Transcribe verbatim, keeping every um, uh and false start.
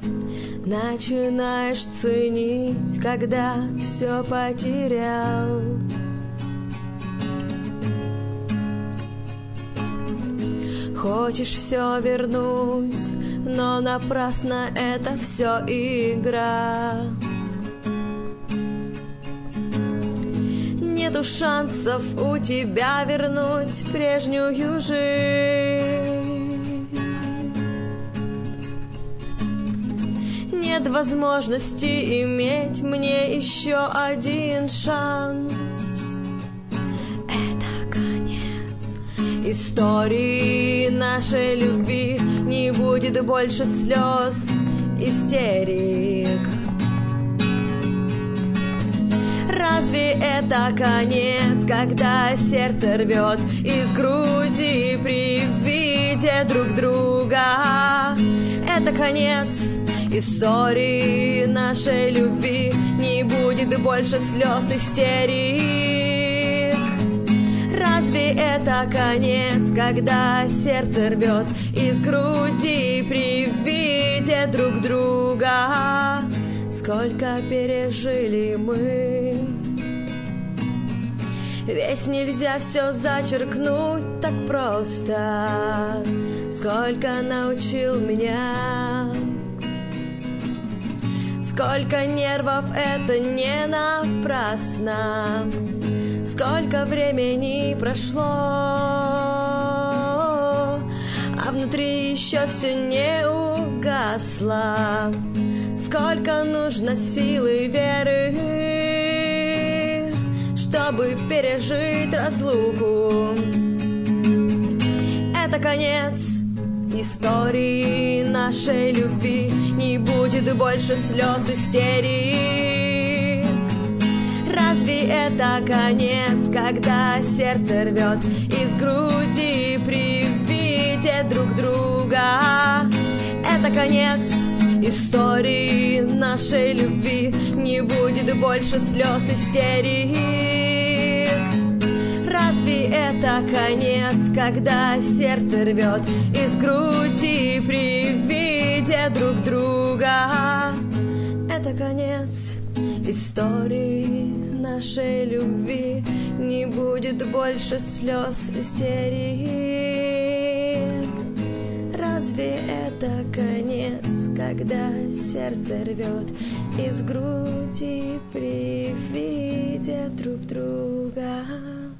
Начинаешь ценить, когда все потерял. Хочешь все вернуть, но напрасно это все игра. Нету шансов у тебя вернуть прежнюю жизнь. Нет возможности иметь мне еще один шанс. Это конец истории нашей любви. Не будет больше слез, истерик. Разве это конец, когда сердце рвет из груди при виде друг друга? Это конец истории нашей любви. Не будет больше слез, истерик. Разве это конец, когда сердце рвет из груди при виде друг друга? Сколько пережили мы, ведь нельзя все зачеркнуть так просто. Сколько научил меня, сколько нервов, это не напрасно. Сколько времени прошло, а внутри еще все не угасло. Сколько нужно силы веры, чтобы пережить разлуку. Это конец истории нашей любви. Не будет больше слез, истерик. Разве это конец, когда сердце рвет из груди при виде друг друга? Это конец истории нашей любви. Не будет больше слез, истерик. Разве это конец, когда сердце рвет из груди при виде друг друга? Это конец истории нашей любви. Не будет больше слез, истерик. Разве это конец, когда сердце рвет из груди при виде друг друга?